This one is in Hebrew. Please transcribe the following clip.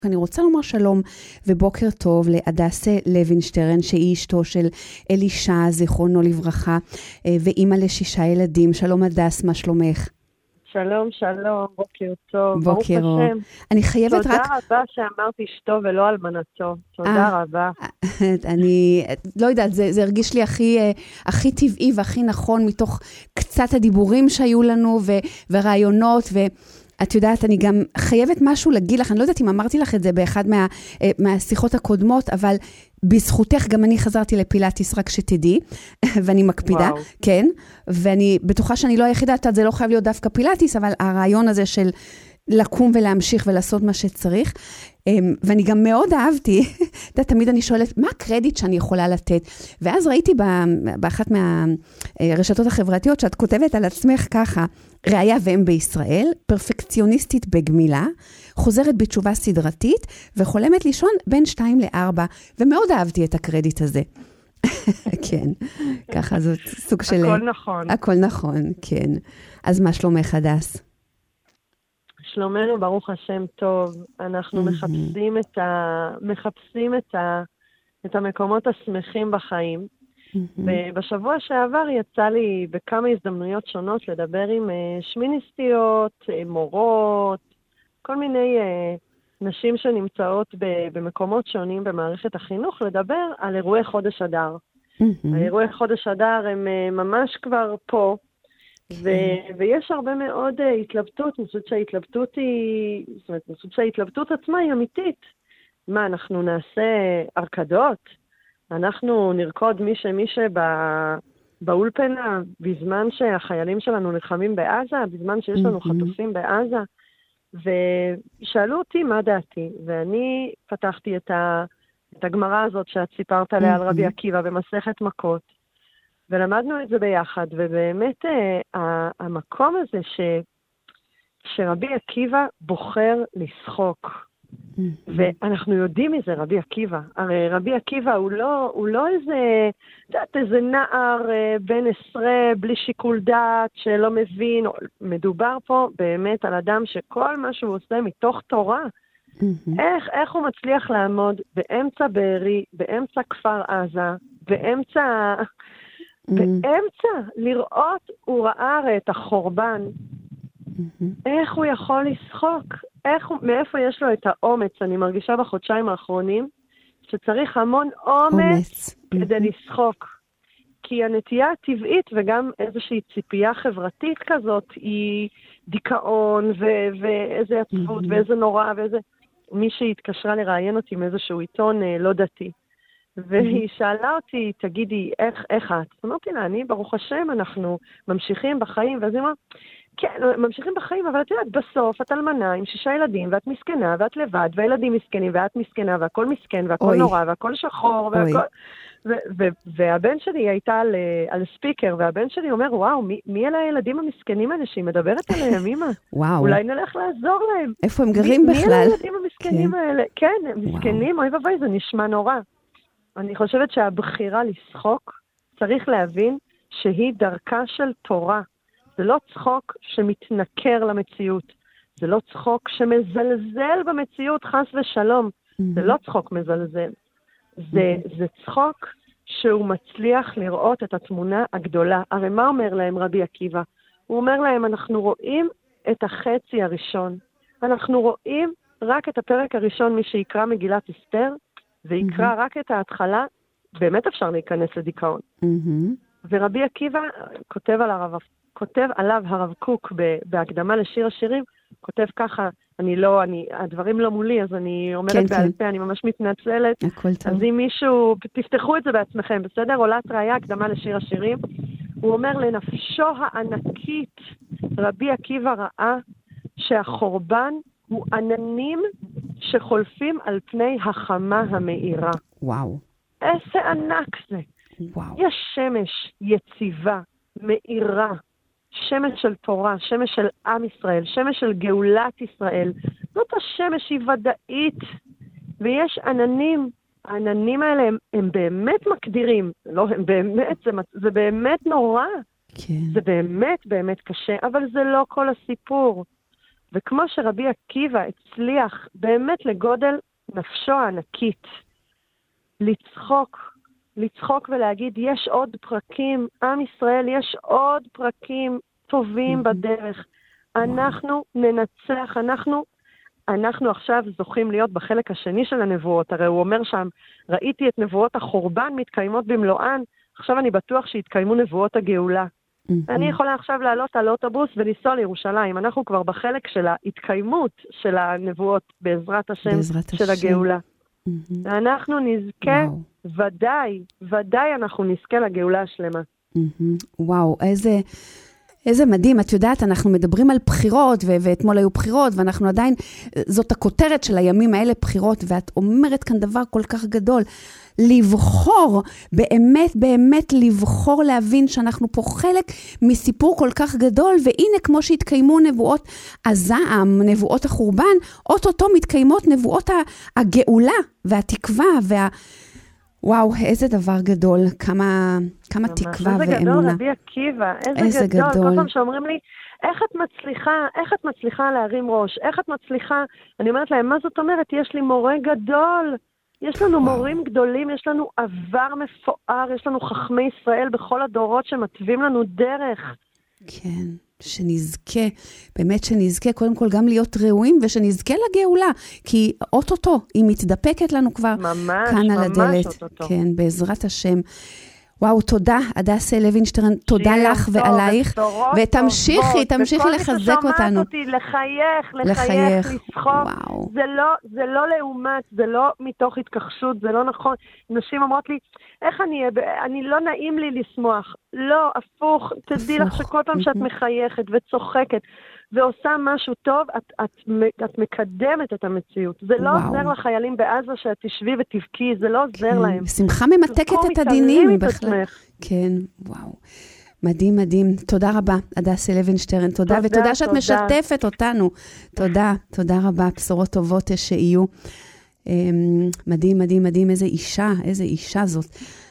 אני רוצה לומר שלום ובוקר טוב להדס לוינשטרן, שהיא אשתו של אלישע, זיכרונו לברכה, ואימא ל6 ילדים. שלום הדס, מה שלומך? שלום, שלום, בוקר טוב. בוקר אור. אני חייבת תודה רק... רבה שאמרת אשתו ולא אלמנתו. תודה רבה. אני לא יודעת, זה הרגיש לי הכי טבעי והכי נכון מתוך קצת הדיבורים שהיו לנו ורעיונות את יודעת, אני גם חייבת משהו להגיד לך, אני לא יודעת אם אמרתי לך את זה באחד מהשיחות הקודמות, אבל בזכותך גם אני חזרתי לפילאטיס, רק שתדעי, ואני מקפידה, וואו. כן, ואני בטוחה שאני לא היחידה, זה לא חייב להיות דווקא פילאטיס, אבל הרעיון הזה של לקום ולהמשיך ולעשות מה שצריך, ואני גם מאוד אהבתי, תמיד אני שואלת, מה הקרדיט שאני יכולה לתת? ואז ראיתי באחת מהרשתות החברתיות שאת כותבת על עצמך ככה, ראיה ואם בישראל, פרפקציוניסטית בגמילה, חוזרת בתשובה סדרתית, וחולמת לישון בין 2 ל-4, ומאוד אהבתי את הקרדיט הזה. כן, ככה זאת סוג של... הכל נכון. הכל נכון, כן. אז מה שלומך הדס? שלומנו ברוך השם טוב, אנחנו מחפשים את המקומות השמחים בחיים, ובשבוע שעבר יצא לי בכמה הזדמנויות שונות לדבר עם שמיניסטיות, מורות, כל מיני נשים שנמצאות במקומות שונים במערכת החינוך, לדבר על אירועי חודש אדר. האירועי חודש אדר הם ממש כבר פה, ויש הרבה מאוד התלבטות, אני חושבת שההתלבטות עצמה היא אמיתית. מה, אנחנו נעשה ארקדות? אנחנו נרקוד מי באולפנה בזמן שהחיילים שלנו נלחמים בעזה, בזמן שיש לנו חטופים בעזה? ושאלו אותי מה דעתי, ואני פתחתי את הגמרא הזאת שאת סיפרת עליה על רבי עקיבא במסכת מכות, ולמדנו את זה ביחד, ובאמת המקום הזה שרבי עקיבא בוחר לשחוק, ואנחנו יודעים מזה רבי עקיבא, הרי רבי עקיבא הוא לא איזה נער בן 10 בלי שיקול דעת שלא מבין, מדובר פה באמת על אדם שכל מה שהוא עושה מתוך תורה, איך הוא מצליח לעמוד באמצע בארי, באמצע כפר עזה, באמצע לראות, הוא ראה הרי את החורבן, איך הוא יכול לשחוק, מאיפה יש לו את האומץ, אני מרגישה בחודשיים האחרונים, שצריך המון אומץ כדי לשחוק, כי הנטייה הטבעית וגם איזושהי ציפייה חברתית כזאת, היא דיכאון ואיזה עצבות ואיזה נורא ואיזה, מי שהתקשרה לראיין אותי עם איזשהו עיתון לא דתי, והיא שאלה אותי, תגידי, איך את? אמרתי לה, אני, ברוך השם, אנחנו ממשיכים בחיים, ואז היא אמרה, כן, ממשיכים בחיים, אבל את יודעת, בסוף את אלמנה עם 6 ילדים, ואת מסכנה, ואת לבד, והילדים מסכנים, ואת מסכנה, והכל מסכן, והכל נורא, והכל שחור, והכל... והבן שלי הייתה על ספיקר, והבן שלי אומר, וואו, מי אלה הילדים המסכנים האלה שהיא מדברת עליהם, אמא? וואו. אולי נלך לעזור להם. איפה הם גרים בכלל? מי אלה הילדים המסכנים האלה? כן, הם מסכנים, אוי ובוי, זה נשמע נורא. אני חושבת שהבחירה לשחוק, צריך להבין שהיא דרכה של תורה. זה לא צחוק שמתנכר למציאות. זה לא צחוק שמזלזל במציאות, חס ושלום. זה לא צחוק מזלזל. זה צחוק שהוא מצליח לראות את התמונה הגדולה. הרי מה אומר להם רבי עקיבא? הוא אומר להם, אנחנו רואים את החצי הראשון. אנחנו רואים רק את הפרק הראשון, מי שיקרא מגילת אסתר, ויקרא רק את ההתחלה, באמת אפשר להיכנס לדיכאון. ורבי עקיבא כותב עליו הרב קוק בהקדמה לשיר השירים, כותב ככה, הדברים לא מולי, אז אני אומרת בעל פה, אני ממש מתנצלת. אז אם מישהו, תפתחו את זה בעצמכם, בסדר? עולת ראיה, הקדמה לשיר השירים. הוא אומר, לנפשו הענקית, רבי עקיבא ראה שהחורבן הוא עננים שחולפים על פני החמה המאירה. וואו. איזה ענק זה. וואו. יש שמש יציבה, מאירה, שמש של תורה, שמש של עם ישראל, שמש של גאולת ישראל. זאת השמש היא ודאית, ויש עננים. העננים האלה הם באמת מקדירים. לא, הם באמת, זה באמת נורא. כן. זה באמת באמת קשה, אבל זה לא כל הסיפור. וכמו שרבי עקיבא הצליח באמת לגודל נפשו הענקית, לצחוק ולהגיד, יש עוד פרקים, עם ישראל, יש עוד פרקים טובים בדרך. אנחנו ננצח, אנחנו עכשיו זוכים להיות בחלק השני של הנבואות. הרי הוא אומר שם, ראיתי את נבואות החורבן מתקיימות במלואן, עכשיו אני בטוח שהתקיימו נבואות הגאולה. אני יכולה עכשיו לעלות על אוטובוס ולנסוע לירושלים. אנחנו כבר בחלק של ההתקיימות של הנבואות בעזרת השם של הגאולה. אנחנו נזכה, ודאי אנחנו נזכה לגאולה השלמה. וואו, איזה מדהים. את יודעת, אנחנו מדברים על בחירות, ואתמול היו בחירות, ואנחנו עדיין, זאת הכותרת של הימים האלה, בחירות, ואת אומרת כאן דבר כל כך גדול, לבחור, באמת לבחור להבין שאנחנו פה חלק מסיפור כל כך גדול, והנה כמו שהתקיימו נבואות הזעם, נבואות החורבן, אוטוטו מתקיימות נבואות הגאולה והתקווה וואו, איזה דבר גדול, כמה תקווה ואמונה. איזה גדול, רבי עקיבא, איזה גדול. כל פעם שאומרים לי, איך את מצליחה להרים ראש? איך את מצליחה? אני אומרת להם, מה זאת אומרת? יש לי מורה גדול. יש לנו מורים גדולים, יש לנו עבר מפואר, יש לנו חכמי ישראל בכל הדורות שמטבים לנו דרך. כן, שנזכה, באמת שנזכה קודם כל גם להיות ראויים, ושנזכה לגאולה, כי אוטוטו, היא מתדפקת לנו כבר כאן על הדלת. אוטוטו. כן, בעזרת השם. וואו, תודה, הדס לוינשטרן, תודה לך ועלייך, ותמשיכי לחזק אותנו. לחייך, לצחוק. זה לא לעומת, זה לא מתוך התכחשות, זה לא נכון. נשים אומרות לי, איך אני לא נעים לי לשמוח. לא, הפוך, תדעי לך שכל פעם שאת מחייכת וצוחקת, ועושה משהו טוב, את מקדמת את המציאות. זה לא עוזר לחיילים בעזה שאת תשבי ותבכי, זה לא עוזר להם. שמחה ממתקת את הדינים בכלל. כן, וואו. מדהים. תודה רבה, הדס לוינשטרן. תודה, ותודה שאת משתפת אותנו. תודה רבה, בשורות טובות שיהיו. מדהים, איזה אישה זאת.